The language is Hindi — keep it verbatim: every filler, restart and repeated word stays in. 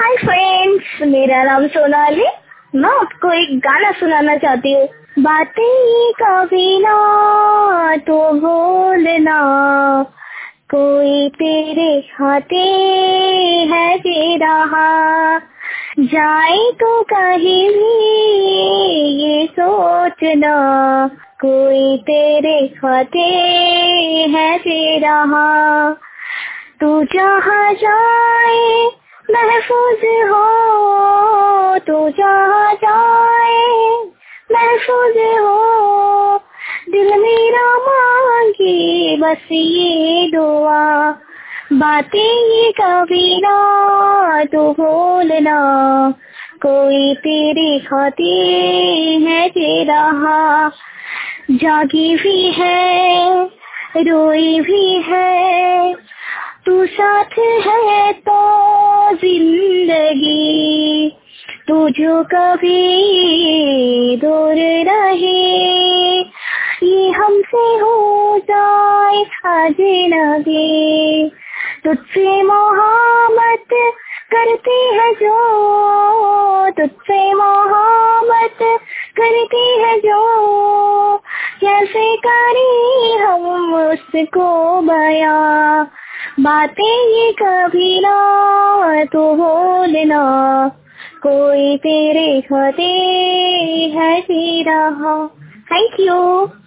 हाय फ्रेंड्स, मेरा नाम सोनाली। मैं आपको एक गाना सुनाना चाहती हूँ। बातें कभी ना तो भूलना, कोई तेरे हाथे है दे रहा, जाए तो कहीं भी ये सोचना, कोई तेरे हाथे है दे रहा। तू जहाँ जाए महफूज हो, तू जहाँ जाए महफूज हो, दिल मेरा मांगे बस ये दुआ। बातें ये कभी ना तू भूलना, कोई तेरे खाते है दे रहा। जागी भी है रोई भी है, तू साथ है तो जिंदगी, तू जो कभी दूर रहे, ये हमसे हो जाए अजनबी। तुझसे मोहब्बत करते हैं जो, तुझसे मोहब्बत करते हैं जो, कैसे करें हम उसको बयां। बातें ये कभी ना तो भूलना, कोई तेरे खाते है दे रहा। Thank you.